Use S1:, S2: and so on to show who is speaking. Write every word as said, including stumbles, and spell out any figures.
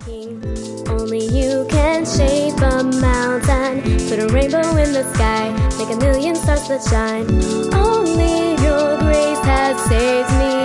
S1: King. Only you can shape a mountain, put a rainbow in the sky, make a million stars that shine. Only your grace has saved me.